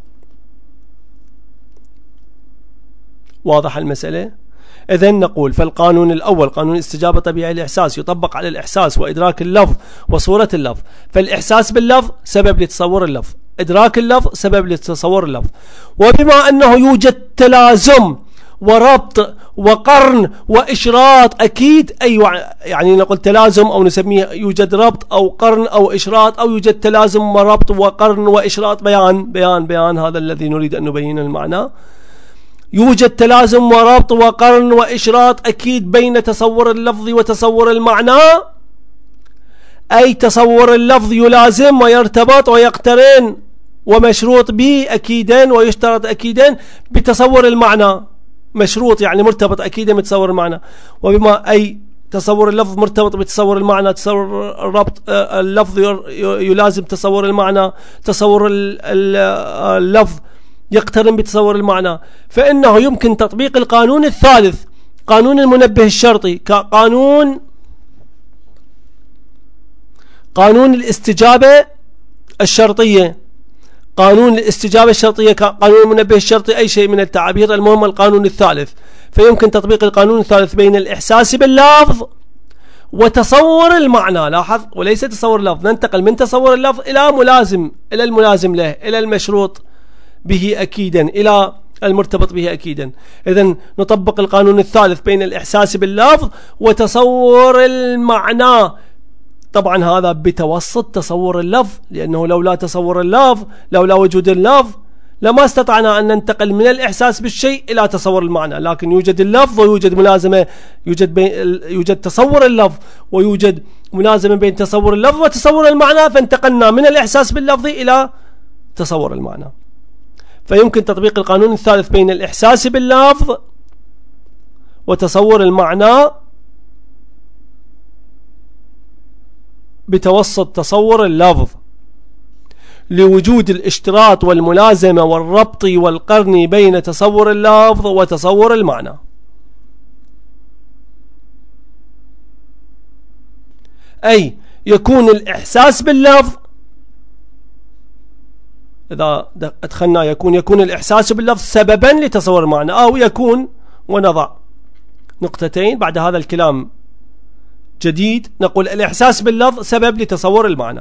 واضح المسألة؟ إذن نقول فالقانون الأول قانون الاستجابة الطبيعية للإحساس يطبق على الإحساس وإدراك اللفظ وصورة اللفظ. فالإحساس باللفظ سبب لتصور اللفظ، إدراك اللفظ سبب لتصور اللفظ. وبما أنه يوجد تلازم وربط وقرن وإشراط أكيد، أي يعني نقول تلازم أو نسميه يوجد ربط أو قرن أو إشراط، أو يوجد تلازم وربط وقرن وإشراط، بيان بيان بيان هذا الذي نريد أن نبين المعنى. يوجد تلازم وربط وقرن وإشراط أكيد بين تصور اللفظ وتصور المعنى، أي تصور اللفظ يلازم ويرتبط ويقترن ومشروط به أكيدا ويشترط أكيدا بتصور المعنى، مشروط يعني مرتبط أكيدا بتصور المعنى. وبما أي تصور اللفظ مرتبط بتصور المعنى، تصور الربط اللفظ يلازم تصور المعنى، تصور اللفظ يقترن بتصور المعنى، فإنه يمكن تطبيق القانون الثالث قانون المنبه الشرطي كقانون قانون الاستجابة الشرطية. قانون الاستجابة الشرطية كقانون المنبه الشرطي أي شيء من التعابير، المهم القانون الثالث. فيمكن تطبيق القانون الثالث بين الإحساس باللفظ وتصور المعنى. لاحظ، وليس تصور اللفظ، ننتقل من تصور اللفظ إلى ملازم، إلى الملازم له، إلى المشروط به أكيدا، إلى المرتبط به أكيدا. إذن نطبق القانون الثالث بين الإحساس باللفظ وتصور المعنى. طبعا هذا بتوسط تصور اللفظ، لأنه لولا تصور اللفظ، لولا وجود اللفظ، لما استطعنا أن ننتقل من الإحساس بالشيء إلى تصور المعنى. لكن يوجد اللفظ ويوجد ملازمة، يوجد بين يوجد تصور اللفظ ويوجد ملازمة بين تصور اللفظ وتصور المعنى، فانتقلنا من الإحساس باللفظ إلى تصور المعنى. فيمكن تطبيق القانون الثالث بين الإحساس باللفظ وتصور المعنى بتوسط تصور اللفظ لوجود الاشتراط والملازمة والربط والقرن بين تصور اللفظ وتصور المعنى. أي يكون الإحساس باللفظ، إذا أدخلنا يكون يكون الإحساس باللفظ سببا لتصور المعنى، أو يكون، ونضع نقطتين بعد هذا الكلام جديد، نقول الإحساس باللفظ سبب لتصور المعنى.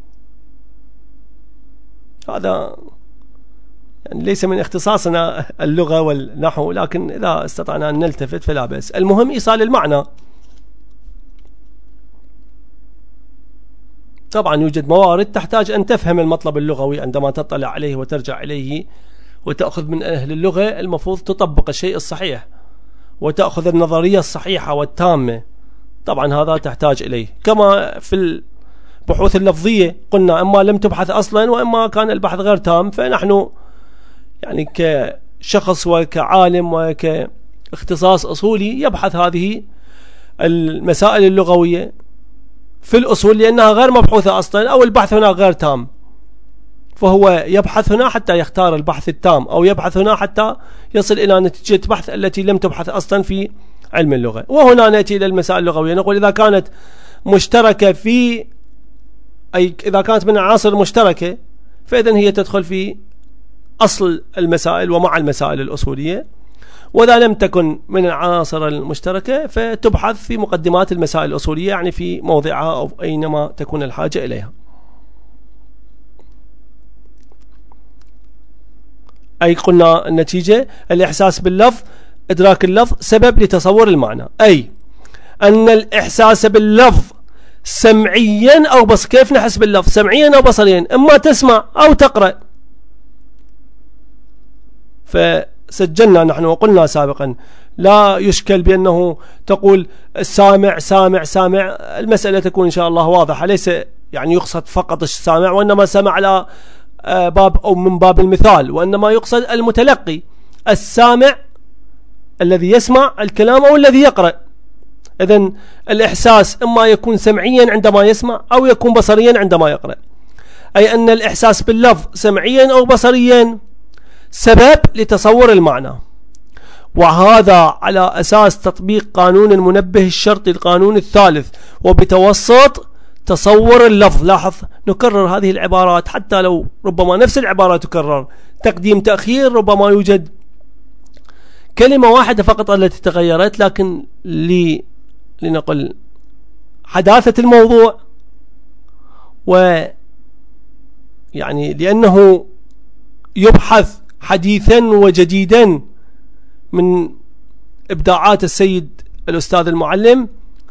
هذا يعني ليس من اختصاصنا اللغة والنحو، لكن إذا استطعنا أن نلتفت فلا بأس. المهم إيصال المعنى. طبعا يوجد موارد تحتاج أن تفهم المطلب اللغوي عندما تطلع عليه وترجع إليه وتأخذ من أهل اللغة، المفروض تطبق الشيء الصحيح وتأخذ النظرية الصحيحة والتامة. طبعا هذا تحتاج إليه، كما في البحوث اللفظية قلنا إما لم تبحث أصلا وإما كان البحث غير تام. فنحن يعني كشخص وكعالم وكاختصاص أصولي يبحث هذه المسائل اللغوية في الأصول لأنها غير مبحوثة أصلا، أو البحث هنا غير تام، فهو يبحث هنا حتى يختار البحث التام، أو يبحث هنا حتى يصل إلى نتيجة بحث التي لم تبحث أصلا في علم اللغة. وهنا نأتي إلى المسائل اللغوية، نقول إذا كانت مشتركة في، أي إذا كانت من العناصر المشتركة فإذن هي تدخل في أصل المسائل ومع المسائل الأصولية، وإذا لم تكن من العناصر المشتركة فتبحث في مقدمات المسائل الأصولية، يعني في موضعها أو أينما تكون الحاجة إليها. أي قلنا النتيجة الإحساس باللفظ، إدراك اللفظ سبب لتصور المعنى. أي أن الإحساس باللفظ سمعيا أو بص، كيف نحس باللفظ؟ سمعيا أو بصريا، إما تسمع أو تقرأ. فسجلنا نحن وقلنا سابقا لا يشكل بأنه تقول السامع سامع سامع، المسألة تكون إن شاء الله واضحة، ليس يعني يقصد فقط السامع وإنما سمع على باب أو من باب المثال، وإنما يقصد المتلقي السامع الذي يسمع الكلام أو الذي يقرأ. إذن الإحساس إما يكون سمعيا عندما يسمع أو يكون بصريا عندما يقرأ. أي أن الإحساس باللفظ سمعيا أو بصريا سبب لتصور المعنى، وهذا على أساس تطبيق قانون المنبه الشرطي القانون الثالث وبتوسط تصور اللفظ. لاحظ نكرر هذه العبارات حتى لو ربما نفس العبارة تكرر، تقديم تأخير، ربما يوجد كلمة واحدة فقط التي تغيرت، لكن لي لنقل حداثة الموضوع، و يعني لأنه يبحث حديثا وجديدا من إبداعات السيد الأستاذ المعلم،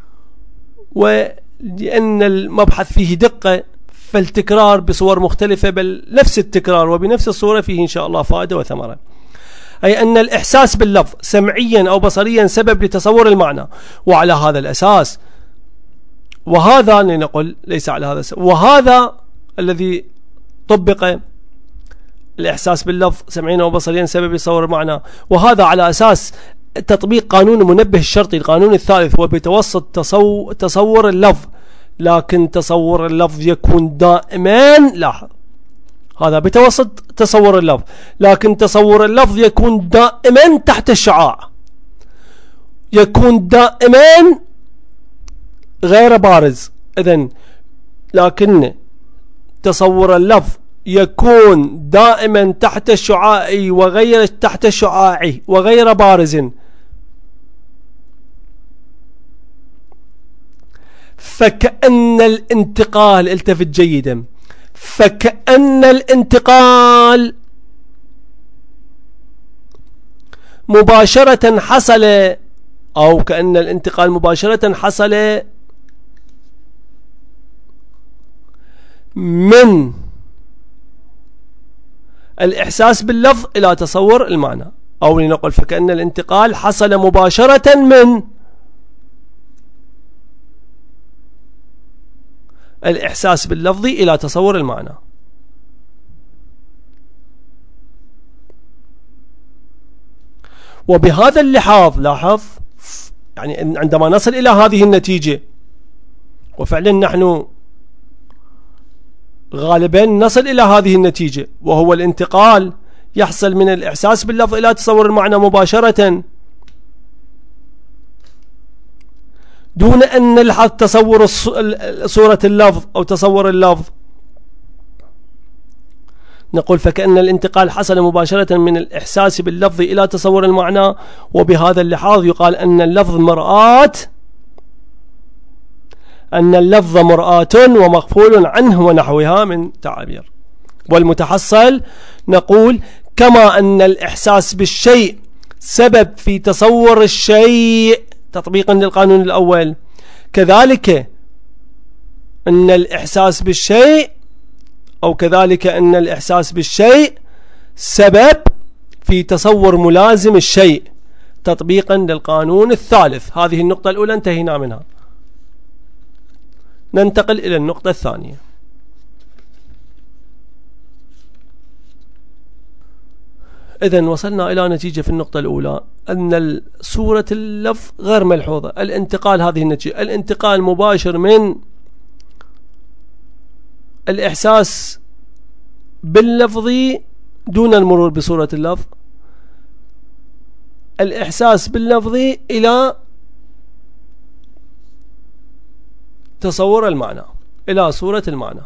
ولأن المبحث فيه دقة فالتكرار بصور مختلفة، بل نفس التكرار وبنفس الصورة فيه إن شاء الله فائدة وثمرة. أي أن الإحساس باللفظ سمعيا أو بصريا سبب لتصور المعنى، وعلى هذا الأساس، وهذا لنقل ليس على هذا الأساس، وهذا الذي طبق الإحساس باللفظ سمعيا أو بصريا سبب لتصور المعنى، وهذا على أساس تطبيق قانون المنبه الشرطي القانون الثالث وبتوسط تصو... تصور اللفظ. لكن تصور اللفظ يكون دائما، لاحظ هذا بتوسط تصور اللفظ، لكن تصور اللفظ يكون دائما تحت الشعاع، يكون دائما غير بارز. إذن لكن تصور اللفظ يكون دائما تحت الشعاع وغير تحت الشعاع وغير بارز. فكأن الانتقال، التفت جيدا، فكأن الانتقال مباشرة حصل، أو كأن الانتقال مباشرة حصل من الإحساس باللفظ إلى تصور المعنى، أو لنقل فكأن الانتقال حصل مباشرة من الإحساس باللفظ إلى تصور المعنى. وبهذا اللحاظ لاحظ يعني عندما نصل إلى هذه النتيجة، وفعلا نحن غالبا نصل إلى هذه النتيجة، وهو الانتقال يحصل من الإحساس باللفظ إلى تصور المعنى مباشرة دون أن نلحظ تصور صورة اللفظ أو تصور اللفظ. نقول فكأن الانتقال حصل مباشرة من الإحساس باللفظ إلى تصور المعنى، وبهذا اللحاظ يقال أن اللفظ مرآة أن اللفظ مرآة ومغفول عنه ونحوها من تعابير. والمتحصل نقول كما أن الإحساس بالشيء سبب في تصور الشيء تطبيقا للقانون الأول، كذلك أن الإحساس بالشيء أو كذلك أن الإحساس بالشيء سبب في تصور ملازم الشيء تطبيقا للقانون الثالث. هذه النقطة الأولى انتهينا منها. ننتقل إلى النقطة الثانية. إذن وصلنا إلى نتيجة في النقطة الأولى أن صورة اللفظ غير ملحوظة. الانتقال هذه النتيجة، الانتقال مباشر من الإحساس باللفظ دون المرور بصورة اللفظ، الإحساس باللفظ إلى تصور المعنى، إلى صورة المعنى.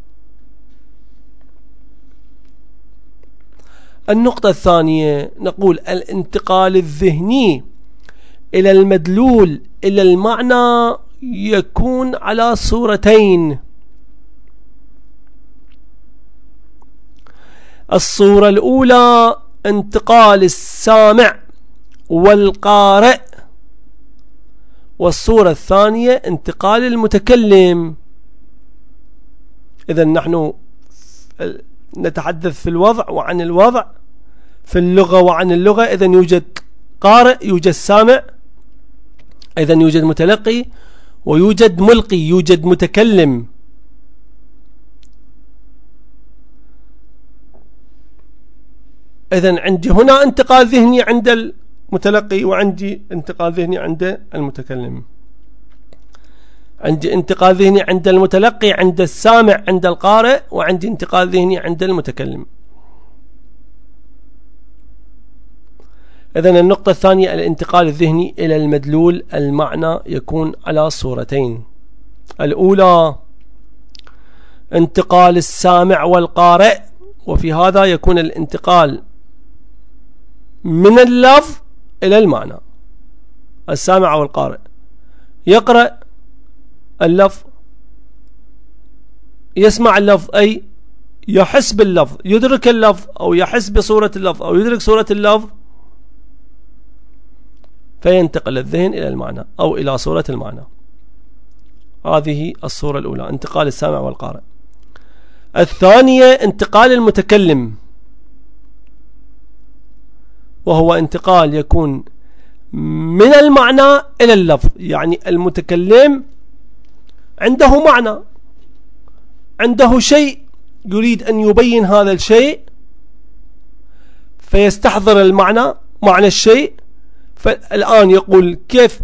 النقطة الثانية نقول الانتقال الذهني إلى المدلول إلى المعنى يكون على صورتين. الصورة الأولى انتقال السامع والقارئ، والصورة الثانية انتقال المتكلم. إذن نحن نتحدث في الوضع وعن الوضع، في اللغة وعن اللغة. إذن يوجد قارئ، يوجد سامع، إذن يوجد متلقي ويوجد ملقي، يوجد متكلم. إذن عندي هنا انتقال ذهني عند المتلقي، وعندي انتقال ذهني عند المتكلم. عندي انتقال ذهني عند المتلقي، عند السامع، عند القارئ، وعندي انتقال ذهني عند المتكلم. إذن النقطة الثانية الانتقال الذهني إلى المدلول المعنى يكون على صورتين. الأولى انتقال السامع والقارئ، وفي هذا يكون الانتقال من اللفظ إلى المعنى. السامع والقارئ يقرأ اللفظ، يسمع اللفظ، أي يحس باللفظ، يدرك اللفظ أو يحس بصورة اللفظ أو يدرك صورة اللفظ، فينتقل الذهن إلى المعنى أو إلى صورة المعنى. هذه الصورة الأولى، انتقال السامع والقارئ. الثانية انتقال المتكلم، وهو انتقال يكون من المعنى إلى اللفظ. يعني المتكلم عنده معنى، عنده شيء يريد أن يبين هذا الشيء، فيستحضر المعنى، معنى الشيء، فالآن يقول كيف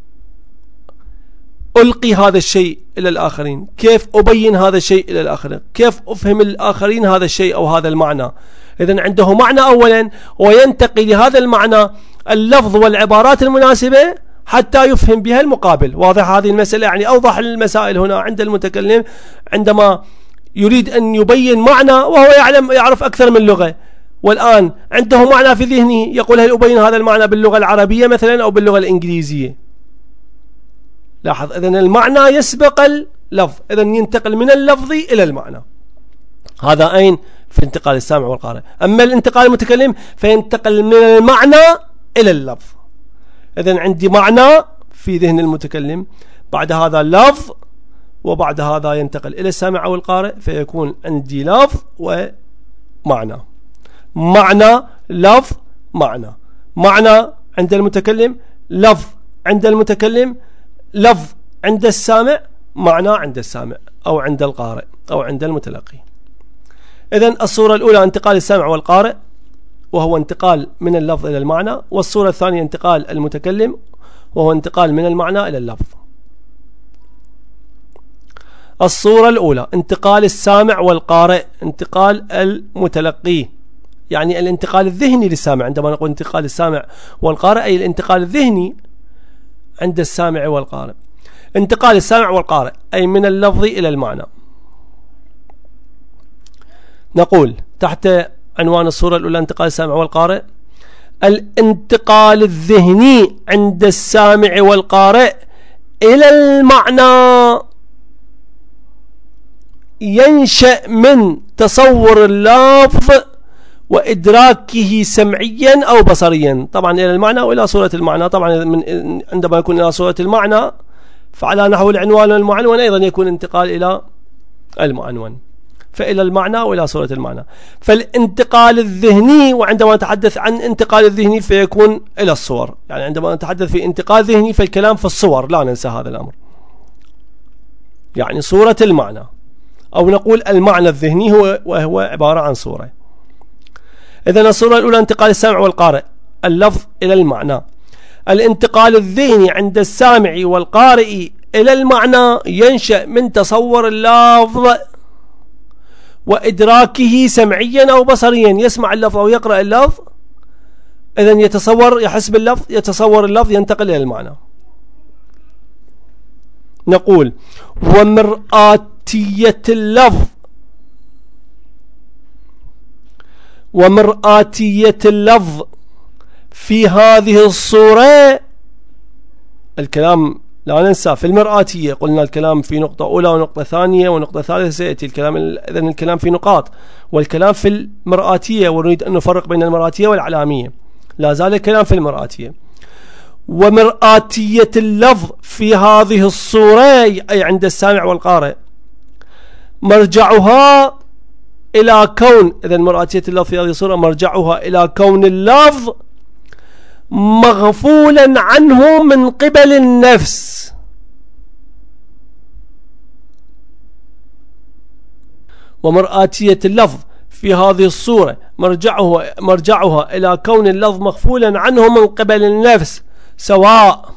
ألقي هذا الشيء إلى الآخرين، كيف أبين هذا الشيء إلى الآخرين، كيف أفهم الآخرين هذا الشيء أو هذا المعنى. إذن عنده معنى أولا، وينتقي لهذا المعنى اللفظ والعبارات المناسبة حتى يفهم بها المقابل. واضح هذه المسألة؟ يعني أوضح المسائل هنا عند المتكلم عندما يريد أن يبين معنى وهو يعلم يعرف أكثر من لغة، والآن عنده معنى في ذهنه يقول هل أبين هذا المعنى باللغة العربية مثلا أو باللغة الإنجليزية. لاحظ، إذن المعنى يسبق اللفظ، إذن ينتقل من اللفظ إلى المعنى. هذا أين؟ في انتقال السامع والقارئ. أما الانتقال المتكلم فينتقل من المعنى إلى اللفظ. إذن عندي معنى في ذهن المتكلم، بعد هذا لفظ، وبعد هذا ينتقل إلى السامع والقارئ، فيكون عندي لفظ ومعنى. معنى، لفظ، معنى. معنى عند المتكلم، لفظ عند المتكلم، لفظ عند السامع، معنى عند السامع أو عند القارئ أو عند المتلقي. إذن الصورة الأولى انتقال السامع والقارئ، وهو انتقال من اللفظ إلى المعنى، والصورة الثانية انتقال المتكلم، وهو انتقال من المعنى إلى اللفظ. الصورة الأولى انتقال السامع والقارئ، انتقال المتلقي، يعني الانتقال الذهني للسامع. عندما نقول انتقال السامع والقارئ أي الانتقال الذهني عند السامع والقارئ. انتقال السامع والقارئ أي من اللفظ إلى المعنى. نقول تحت عنوان الصورة الأولى انتقال السامع والقارئ: الانتقال الذهني عند السامع والقارئ إلى المعنى ينشأ من تصور اللفظ وإدراكه سمعيا أو بصريا. طبعا إلى المعنى وإلى صورة المعنى. طبعا من عندما يكون إلى صورة المعنى فعلى نحو العنوان والمعنون أيضا يكون انتقال إلى المعنون، فإلى المعنى وإلى صورة المعنى. فالانتقال الذهني، وعندما نتحدث عن انتقال الذهني فيكون إلى الصور، يعني عندما نتحدث في انتقال ذهني فالكلام في الصور، لا ننسى هذا الأمر، يعني صورة المعنى، أو نقول المعنى الذهني هو وهو عبارة عن صورة. إذن الصورة الأولى انتقال السامع والقارئ اللفظ إلى المعنى. الانتقال الذهني عند السامع والقارئ إلى المعنى ينشأ من تصور اللفظ وإدراكه سمعيا أو بصريا، يسمع اللفظ أو يقرأ اللفظ، إذن يتصور، يحس باللفظ، يتصور اللفظ، ينتقل إلى المعنى. نقول ومرآتية اللفظ ومرآتية اللفظ في هذه الصورة. الكلام لا ننسى في المرآتية، قلنا الكلام في نقطة أولى ونقطة ثانية ونقطة ثالثة سيأتي الكلام، إذن الكلام في نقاط، والكلام في المرآتية، ونريد أن نفرق بين المرآتية والعلامية، لا زال الكلام في المرآتية. ومرآتية اللفظ في هذه الصورة أي عند السامع والقارئ مرجعها إلى كون، إذن مرآتية اللفظ في هذه الصورة مرجعها إلى كون اللفظ مغفولا عنه من قبل النفس. ومرآتية اللفظ في هذه الصورة مرجعها مرجعها إلى كون اللفظ مغفولا عنه من قبل النفس، سواء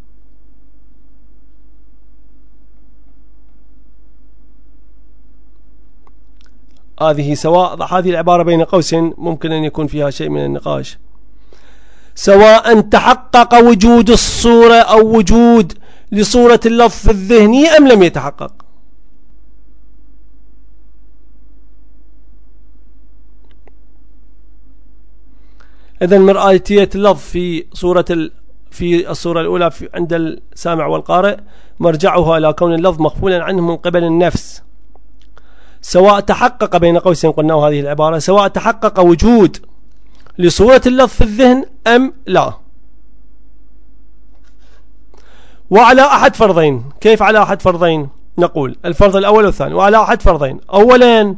هذه سواء هذه العبارة بين قوسين ممكن أن يكون فيها شيء من النقاش، سواء تحقق وجود الصورة أو وجود لصورة اللفظ الذهني أم لم يتحقق. إذن مرآتية اللفظ في صورة ال... في الصورة الأولى في عند السامع والقارئ مرجعها إلى كون اللفظ مغفولا عنه من قبل النفس، سواء تحقق بين قوسين قلنا هذه العبارة سواء تحقق وجود لصورة اللفظ في الذهن أم لا. وعلى أحد فرضين. كيف على أحد فرضين؟ نقول الفرض الأول والثاني. وعلى أحد فرضين: أولا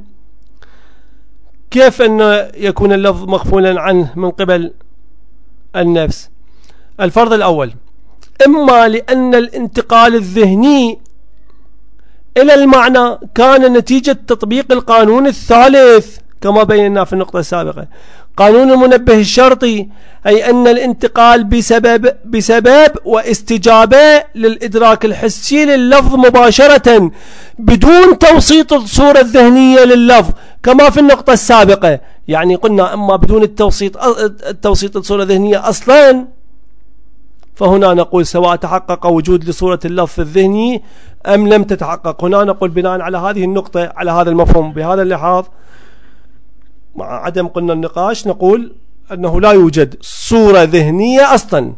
كيف أن يكون اللفظ مغفولا عنه من قبل النفس؟ الفرض الأول: إما لأن الانتقال الذهني إلى المعنى كان نتيجة تطبيق القانون الثالث كما بينا في النقطة السابقة، قانون المنبه الشرطي، أي أن الانتقال بسبب بسبب واستجابة للإدراك الحسي لللفظ مباشرة بدون توسيط الصورة الذهنية لللفظ كما في النقطة السابقة. يعني قلنا أما بدون التوسيط التوسيط الصورة الذهنية أصلا، فهنا نقول سواء تحقق وجود لصورة اللفظ الذهني أم لم تتحقق. هنا نقول بناء على هذه النقطة، على هذا المفهوم، بهذا اللحاظ مع عدم قلنا النقاش، نقول أنه لا يوجد صورة ذهنية أصلا.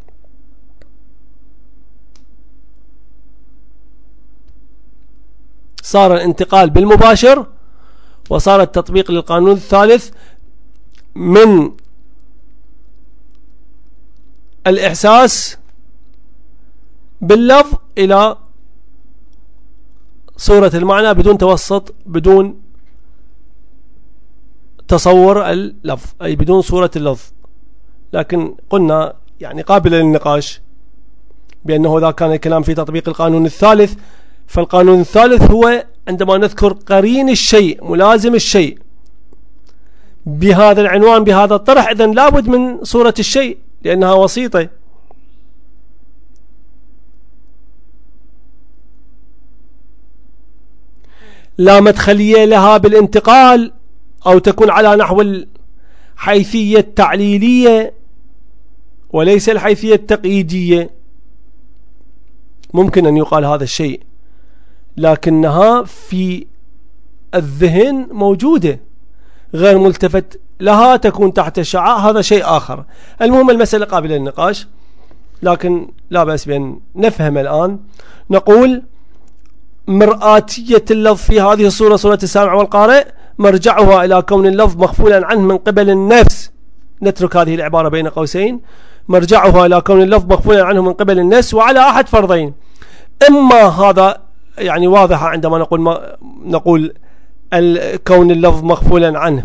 صار الانتقال بالمباشر، وصار التطبيق للقانون الثالث من الإحساس باللفظ إلى صورة المعنى بدون توسط، بدون تصور اللفظ، أي بدون صورة اللفظ. لكن قلنا يعني قابل للنقاش بأنه إذا كان الكلام في تطبيق القانون الثالث، فالقانون الثالث هو عندما نذكر قرين الشيء ملازم الشيء بهذا العنوان بهذا الطرح، إذن لابد من صورة الشيء لأنها وسيطة. لا مدخلية لها بالانتقال، أو تكون على نحو الحيثية التعليلية وليس الحيثية التقييدية. ممكن أن يقال هذا الشيء، لكنها في الذهن موجودة غير ملتفت لها، تكون تحت الشعاع، هذا شيء آخر. المهم المسألة قابلة للنقاش، لكن لا بأس بأن نفهم الآن. نقول مرآتية اللفظ في هذه الصورة، صورة السامع والقارئ، مرجعها إلى كون اللفظ مغفولا عنه من قبل النفس. نترك هذه العبارة بين قوسين، مرجعها إلى كون اللفظ مغفولا عنه من قبل النفس، وعلى أحد فرضين. إما هذا يعني واضحة عندما نقول ما نقول كون اللفظ مغفولا عنه.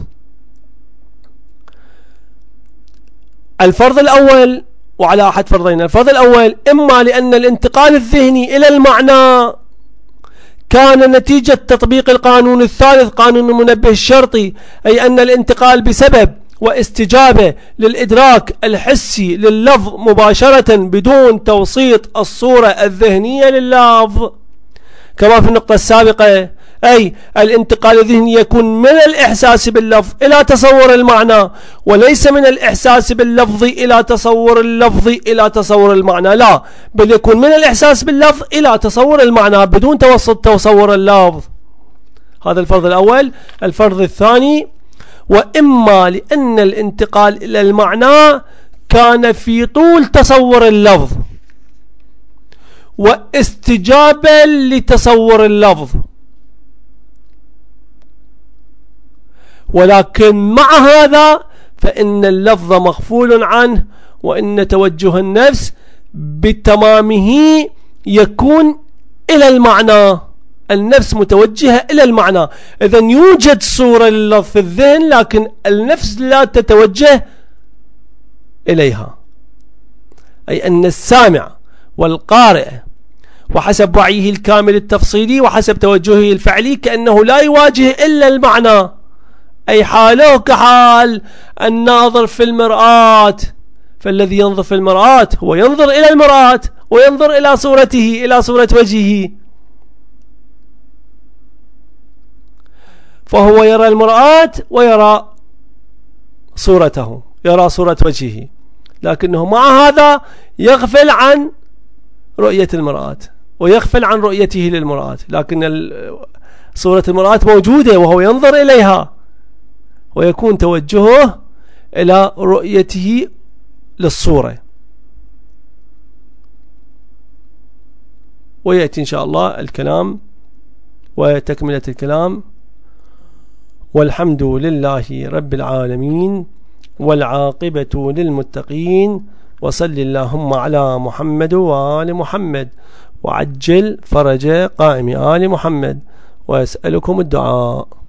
الفرض الأول وعلى أحد فرضين. الفرض الأول إما لأن الانتقال الذهني إلى المعنى كان نتيجة تطبيق القانون الثالث، قانون المنبه الشرطي، أي أن الانتقال بسبب واستجابة للإدراك الحسي لللفظ مباشرة بدون توسيط الصورة الذهنية لللفظ، كما في النقطة السابقة. أي الانتقال الذهني يكون من الإحساس باللفظ إلى تصور المعنى، وليس من الإحساس باللفظ إلى تصور اللفظ إلى تصور المعنى، لا، بل يكون من الإحساس باللفظ إلى تصور المعنى بدون توسط تصور اللفظ. هذا الفرض الأول. الفرض الثاني، وإما لأن الانتقال إلى المعنى كان في طول تصور اللفظ واستجابة لتصور اللفظ، ولكن مع هذا فإن اللفظ مغفول عنه، وإن توجه النفس بتمامه يكون إلى المعنى، النفس متوجهة إلى المعنى. إذن يوجد صورة لللفظ في الذهن، لكن النفس لا تتوجه إليها. أي أن السامع والقارئ وحسب وعيه الكامل التفصيلي وحسب توجهه الفعلي كأنه لا يواجه إلا المعنى، أي حاله كحال الناظر في المرآة. فالذي ينظر في المرآة هو ينظر إلى المرآة وينظر إلى صورته، إلى صورة وجهه، فهو يرى المرآة ويرى صورته، يرى صورة وجهه، لكنه مع هذا يغفل عن رؤية المرآة ويغفل عن رؤيته للمرآة، لكن صورة المرآة موجودة وهو ينظر إليها، ويكون توجهه إلى رؤيته للصورة. ويأتي إن شاء الله الكلام وتكملة الكلام. والحمد لله رب العالمين، والعاقبة للمتقين، وصل اللهم على محمد وآل محمد، وعجل فرج قائم آل محمد، وأسألكم الدعاء.